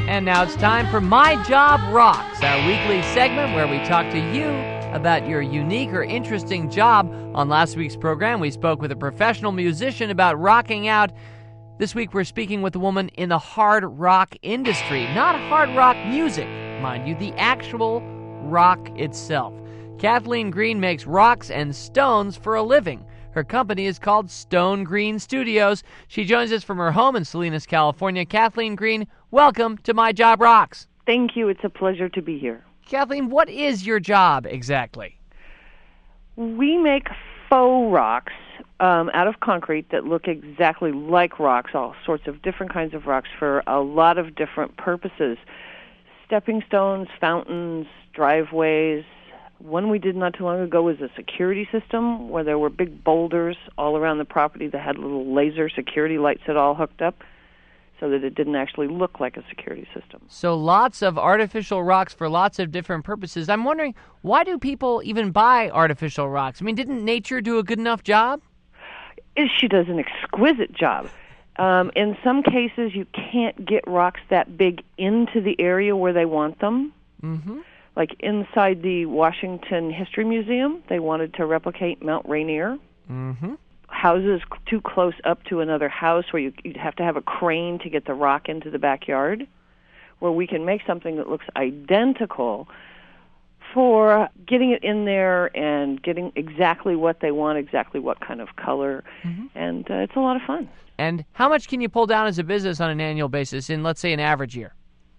And now it's time for My Job Rocks, our weekly segment where we talk to you about your unique or interesting job. On last week's program, we spoke with a professional musician about rocking out. This week, we're speaking with a woman in the hard rock industry. Not hard rock music, mind you, the actual rock itself. Kathleen Green makes rocks and stones for a living. Her company is called Stone Green Studios. She joins us from her home in Salinas, California. Kathleen Green, welcome to My Job Rocks. Thank you. It's a pleasure to be here. Kathleen, what is your job exactly? We make faux rocks out of concrete that look exactly like rocks, all sorts of different kinds of rocks for a lot of different purposes. Stepping stones, fountains, driveways. One we did not too long ago was a security system where there were big boulders all around the property that had little laser security lights that all hooked up so that it didn't actually look like a security system. So lots of artificial rocks for lots of different purposes. I'm wondering, why do people even buy artificial rocks? I mean, didn't nature do a good enough job? She does an exquisite job. In some cases, you can't get rocks that big into the area where they want them. Mm-hmm. Like inside the Washington History Museum, they wanted to replicate Mount Rainier. Mm-hmm. Houses too close up to another house where you'd have to have a crane to get the rock into the backyard, where we can make something that looks identical for getting it in there and getting exactly what they want, exactly what kind of color, and it's a lot of fun. And how much can you pull down as a business on an annual basis in, let's say, an average year?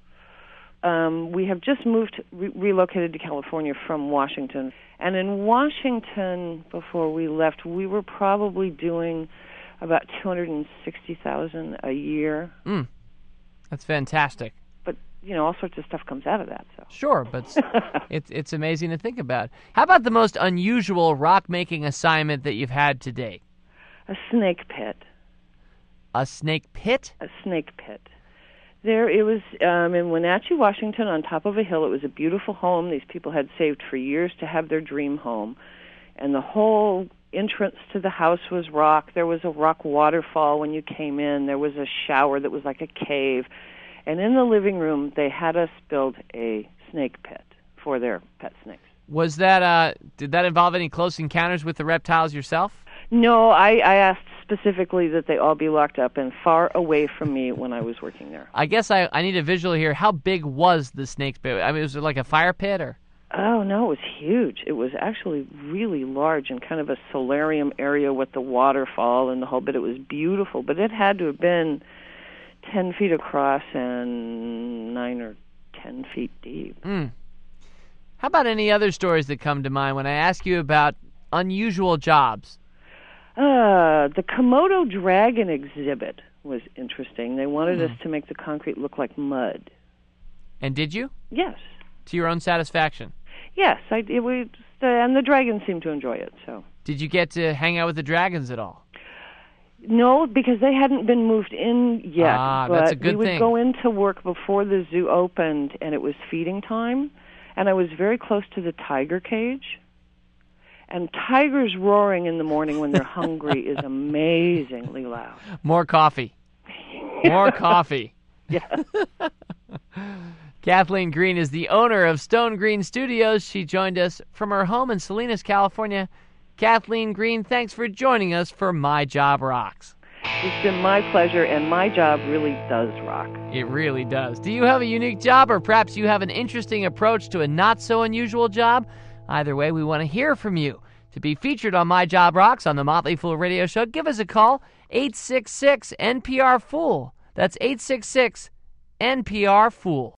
We have just relocated to California from Washington. And in Washington, before we left, we were probably doing about $260,000 a year. That's fantastic. But, all sorts of stuff comes out of that. So. Sure, but it's amazing to think about. How about the most unusual rock-making assignment that you've had to date? A snake pit. A snake pit? A snake pit. It was in Wenatchee, Washington, on top of a hill. It was a beautiful home. These people had saved for years to have their dream home. And the whole entrance to the house was rock. There was a rock waterfall when you came in. There was a shower that was like a cave. And in the living room, they had us build a snake pit for their pet snakes. Was that, did that involve any close encounters with the reptiles yourself? No, I asked specifically that they all be locked up and far away from me when I was working there. I guess I need a visual here. How big was the snake pit? I mean, was it like a fire pit or? Oh, no, it was huge. It was actually really large and kind of a solarium area with the waterfall and the whole bit. It was beautiful, but it had to have been 10 feet across and 9 or 10 feet deep. How about any other stories that come to mind when I ask you about unusual jobs? The Komodo dragon exhibit was interesting. They wanted us to make the concrete look like mud. And did you? Yes. To your own satisfaction? Yes, and the dragons seemed to enjoy it. So. Did you get to hang out with the dragons at all? No, because they hadn't been moved in yet. But that's a good thing. We would go into work before the zoo opened, and it was feeding time, and I was very close to the tiger cage. And tigers roaring in the morning when they're hungry is amazingly loud. More coffee. More coffee. Yeah. Kathleen Green is the owner of Stone Green Studios. She joined us from her home in Salinas, California. Kathleen Green, thanks for joining us for My Job Rocks. It's been my pleasure, and my job really does rock. It really does. Do you have a unique job, or perhaps you have an interesting approach to a not-so-unusual job? Either way, we want to hear from you. To be featured on My Job Rocks on the Motley Fool Radio Show, give us a call, 866-NPR-FOOL. That's 866-NPR-FOOL.